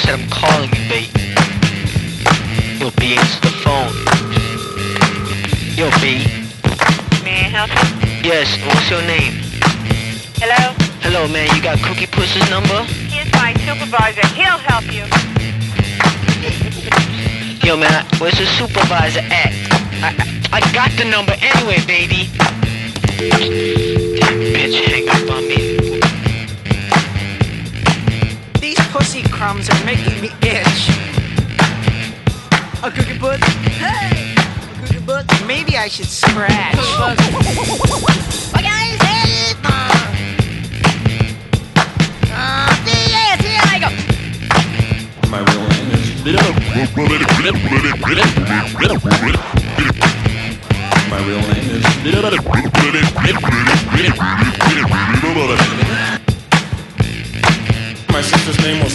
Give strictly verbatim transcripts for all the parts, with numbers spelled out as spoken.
said I'm calling you, babe. Yo, B, answer the phone. Yo, B. May I help you? Yes, what's your name? Hello? Hello, man, you got Cookie Puss's number? Here's my supervisor. He'll help you. Yo, man, where's the supervisor at? I, I, I got the number anyway, baby. Damn bitch, hang up on me. These pussy crumbs are making me itch. A cookie puss? Hey! A cookie puss? Maybe I should scratch. My real name is My real name is My sister's name was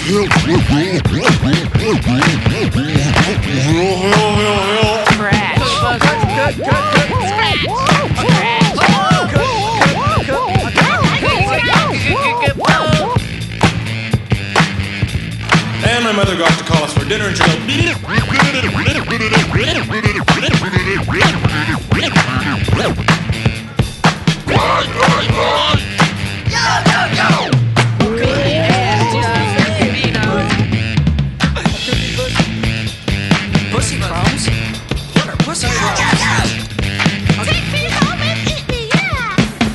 Scratch. And my mother got to call us for dinner and she Pussy crumbs? What are pussy crumbs? Take me home and eat me, yeah!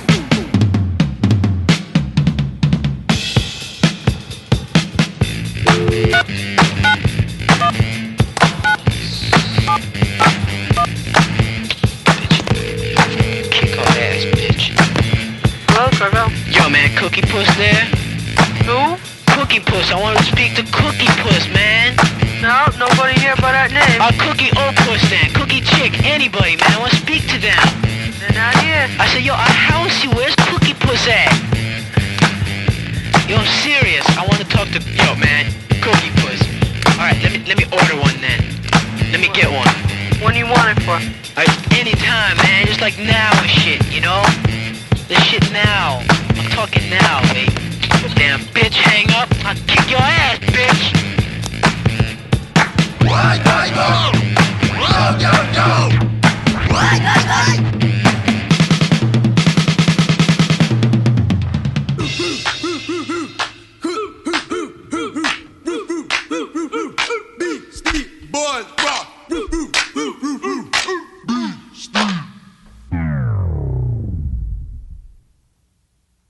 Kick her ass, bitch. Hello, Carvel. Yo, man, Cookie Puss there? Who? Cookie Puss, I want to speak to Cookie Puss, man. No, nobody here by that name. Uh, Cookie O Puss then, Cookie Chick, anybody, man, I want to speak to them. They're not here. I said, yo, I house you, where's Cookie Puss at? Yo, I'm serious, I want to talk to, yo, man, Cookie Puss. Alright, let me, let me order one then. Let me get one. When you want it for? Alright, anytime, man, just like now and shit, you know? This shit now. I'm talking now, babe. Damn bitch, hang up, I'll kick your ass, bitch! Why, why, go? Whoa, go, go!